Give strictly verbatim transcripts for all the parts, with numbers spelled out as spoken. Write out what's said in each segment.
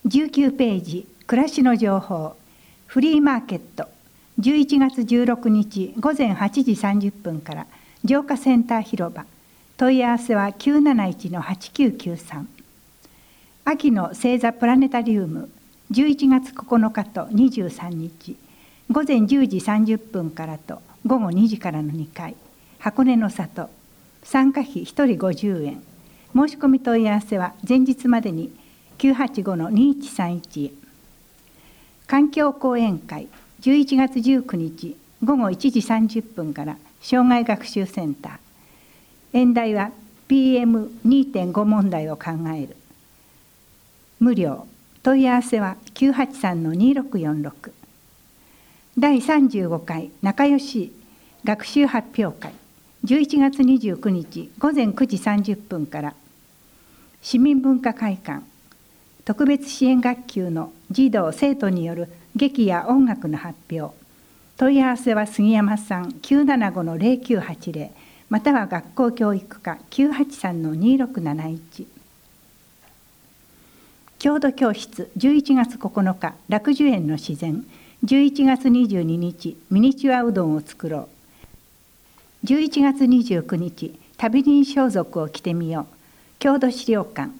じゅうきゅうページ、暮らしの情報。フリーマーケット、じゅういちがつじゅうろくにちごぜんはちじさんじゅっぷんから浄化センター広場。問い合わせは きゅうなないちのはちきゅうきゅうさん。秋の星座プラネタリウム、じゅういちがつここのかとにじゅうさんにち、ごぜんじゅうじさんじゅっぷんからとごごにじからのにかい、箱根の里。参加費ひとりごじゅうえん。申し込み問い合わせは前日までにきゅうはちごのにいちさんいちへ。環境講演会、じゅういちがつじゅうくにちごごいちじさんじゅっぷんから障害学習センター。演題は ピーエムにてんご 問題を考える。無料。問い合わせはきゅうはちさんのにろくよんろく。だいさんじゅうごかい仲良し学習発表会、じゅういちがつにじゅうくにちごぜんくじさんじゅっぷんから市民文化会館。特別支援学級の児童生徒による劇や音楽の発表。問い合わせは杉山さん きゅうななごのぜろきゅうはちぜろ または学校教育課 きゅうはちさんのにろくなないち。郷土教室、じゅういちがつここのか楽寿園の自然。じゅういちがつにじゅうににちミニチュアうどんを作ろう。じゅういちがつにじゅうくにち旅人装束を着てみよう。郷土資料館。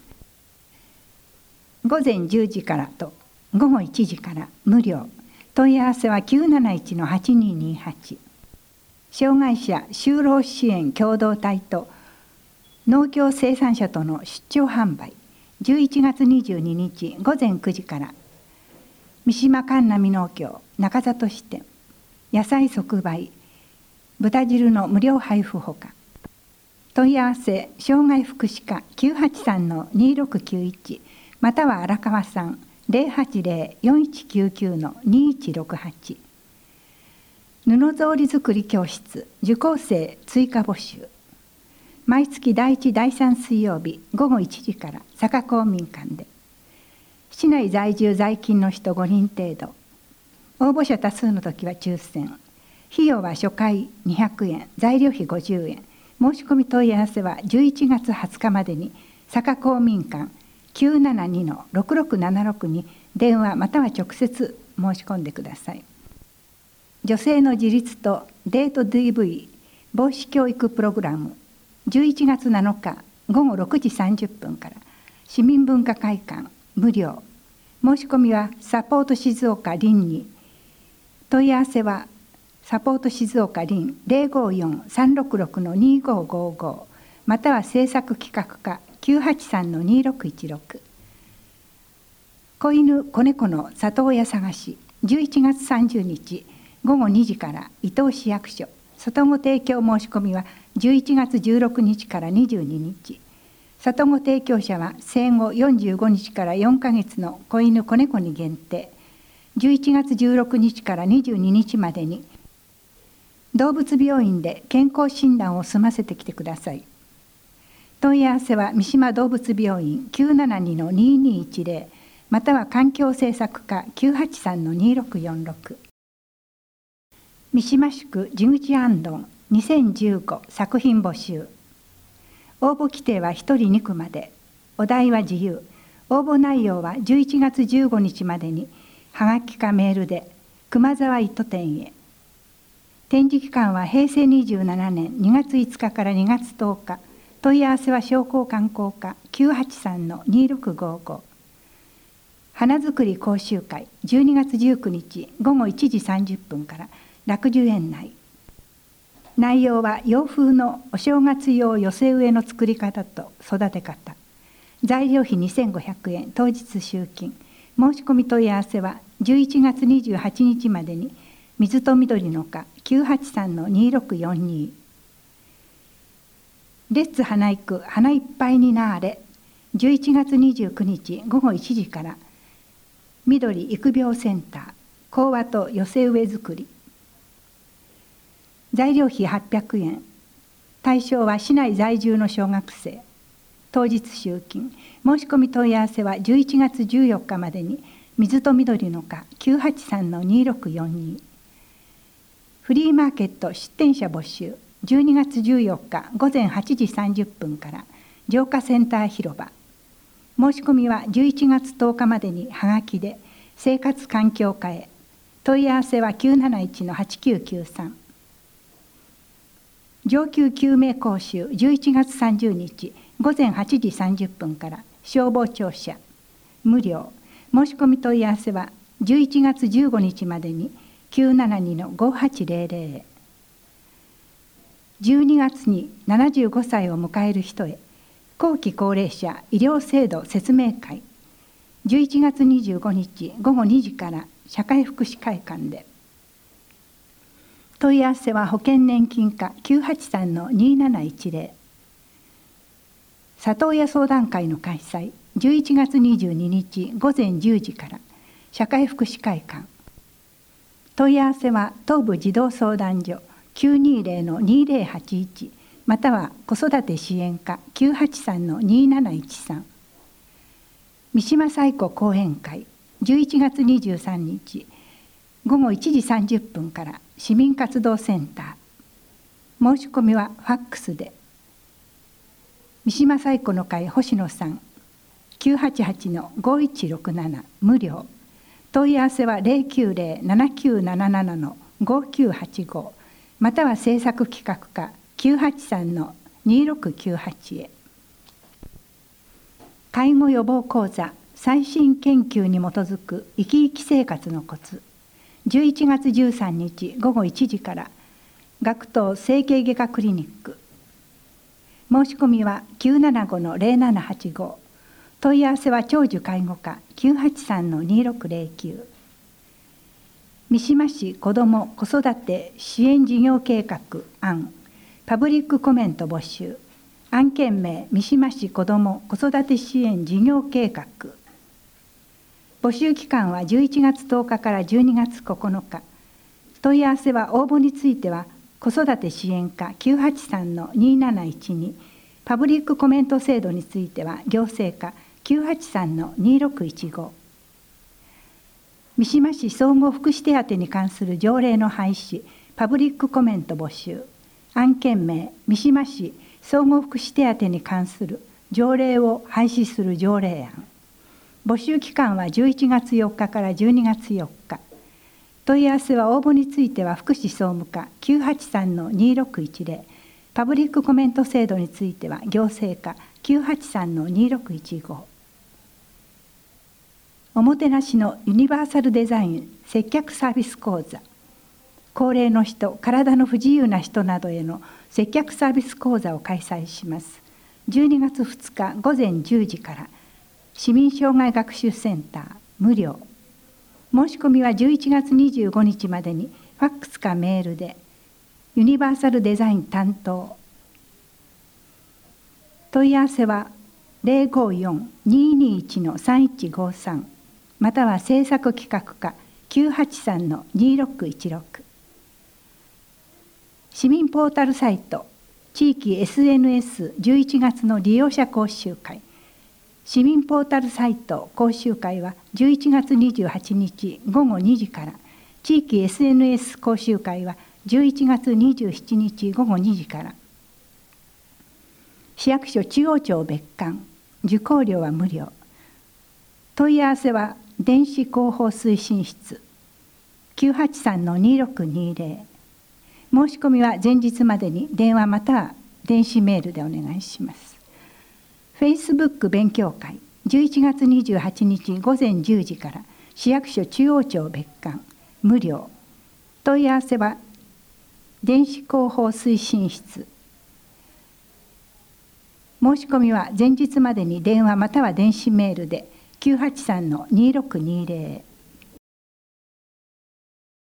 ごぜんじゅうじからとごごいちじから無料。問い合わせはきゅうなないちのはちににはち。障害者就労支援共同体と農協生産者との出張販売。じゅういちがつにじゅうににちごぜんくじから三島神奈美農協中里支店。野菜即売、豚汁の無料配布ほか。問い合わせ障害福祉課 きゅうはちさんのにろくきゅういち または荒川さん ぜろはちぜろ よんいちきゅうきゅうのにいちろくはち。布草履作り教室受講生追加募集。毎月だいいちだいさん水曜日ごごいちじから坂公民館で。市内在住在勤の人ごにん程度。応募者多数の時は抽選。費用は初回にひゃくえん、材料費ごじゅうえん。申し込み問い合わせはじゅういちがつはつかまでに坂公民館 きゅうななにのろくろくななろく に電話または直接申し込んでください。女性の自立とデート ディーブイ 防止教育プログラム、じゅういちがつなのかごごろくじさんじゅっぷんから市民文化会館無料。申し込みはサポート静岡林に。問い合わせはサポート静岡林 ぜろごよんさんろくろくのにごごご または制作企画課 きゅうはちさんのにろくいちろく。子犬子猫の里親探し、じゅういちがつさんじゅうにちごごにじから伊東市役所。里子提供申し込みはじゅういちがつじゅうろくにちからにじゅうににち。里子提供者は生後よんじゅうごにちからよんかげつの子犬子猫に限定。じゅういちがつじゅうろくにちからにじゅうににちまでに動物病院で健康診断を済ませてきてください。問い合わせは三島動物病院 きゅうななにのににいちぜろ または環境政策課 きゅうはちさんのにろくよんろく。三島宿地口行灯にせんじゅうご作品募集。応募規定はひとりにくまで。お題は自由。応募内容はじゅういちがつじゅうごにちまでにはがきかメールで熊沢糸店へ。展示期間はへいせいにじゅうななねんにがついつかからにがつとおか。問い合わせは商工観光課 きゅうはちさんのにろくごご。花作り講習会じゅうにがつじゅうくにちごごいちじさんじゅっぷんから楽寿園内。内容は洋風のお正月用寄せ植えの作り方と育て方。材料費にせんごひゃくえん、当日集金。申し込み問い合わせはじゅういちがつにじゅうはちにちまでに水と緑の課 きゅうはちさんのにろくよんに。レッツ花育花いっぱいになーれじゅういちがつにじゅうくにちごごいちじから緑育苗センター講話と寄せ植え作り。材料費はっぴゃくえん。対象は市内在住の小学生。当日集金。申し込み問い合わせはじゅういちがつじゅうよっかまでに水と緑の課 きゅうはちさんのにろくよんに。フリーマーケット出店者募集。じゅうにがつじゅうよっかごぜんはちじさんじゅっぷんから浄化センター広場。 申し込みはじゅういちがつとおかまでにはがきで、生活環境課へ。問い合わせは きゅうなないちのはちきゅうきゅうさん。上級救命講習じゅういちがつさんじゅうにちごぜんはちじさんじゅっぷんから消防庁舎無料。申し込み問い合わせはじゅういちがつじゅうごにちまでに きゅうななにのごはちぜろぜろ へ。じゅうにがつにななじゅうごさいを迎える人へ後期高齢者医療制度説明会、じゅういちがつにじゅうごにちごごにじから社会福祉会館で。問い合わせは保険年金課 きゅうはちさんのになないちぜろ。里親相談会の開催、じゅういちがつにじゅうににちごぜんじゅうじから社会福祉会館。問い合わせは東部児童相談所 きゅうにぜろのにぜろはちいち または子育て支援課 きゅうはちさんのになないちさん。三島最古講演会、じゅういちがつにじゅうさんにちごごいちじさんじゅっぷんから市民活動センター。申し込みはファックスで。三島最古の会星野さん きゅうはちはちのごいちろくなな 無料。問い合わせは ゼロきゅうゼロ ななきゅうなななのごきゅうはちご または制作企画課 きゅうはちさんのにろくきゅうはち へ。介護予防講座最新研究に基づく生き生き生活のコツ、じゅういちがつじゅうさんにちごごいちじから学頭整形外科クリニック。申し込みは きゅうななごのぜろななはちご。問い合わせは長寿介護課 きゅうはちさんのにろくぜろきゅう。三島市子ども子育て支援事業計画案パブリックコメント募集。案件名三島市子ども子育て支援事業計画。募集期間はじゅういちがつとおかからじゅうにがつここのか。問い合わせは応募については子育て支援課 きゅうはちさんのになないちに、パブリックコメント制度については行政課 きゅうはちさんのにろくいちご。三島市総合福祉手当に関する条例の廃止パブリックコメント募集。案件名三島市総合福祉手当に関する条例を廃止する条例案。募集期間はじゅういちがつよっかからじゅうにがつよっか。問い合わせは応募については福祉総務課 きゅうはちさんのにろくいちぜろ、パブリックコメント制度については行政課 きゅうはちさんのにろくいちご。おもてなしのユニバーサルデザイン接客サービス講座。高齢の人、体の不自由な人などへの接客サービス講座を開催します。じゅうにがつふつかごぜんじゅうじから市民障害学習センター無料。申し込みはじゅういちがつにじゅうごにちまでにファックスかメールで。ユニバーサルデザイン担当。問い合わせは ゼロごよん にーにーいちのさんいちごさん または制作企画課 きゅうはちさんのにろくいちろく。市民ポータルサイト地域 エスエヌエスじゅういちがつの利用者講習会。市民ポータルサイト講習会はじゅういちがつにじゅうはちにちごごにじから、地域 エスエヌエス 講習会はじゅういちがつにじゅうしちにちごごにじから。市役所中央庁別館、受講料は無料。問い合わせは電子広報推進室 きゅうはちさんのにろくにぜろ。申し込みは前日までに電話または電子メールでお願いします。フェイスブック勉強会じゅういちがつにじゅうはちにちごぜんじゅうじから市役所中央庁別館無料。問い合わせは電子広報推進室。申し込みは前日までに電話または電子メールできゅうはちさんのにろくにぜろへ。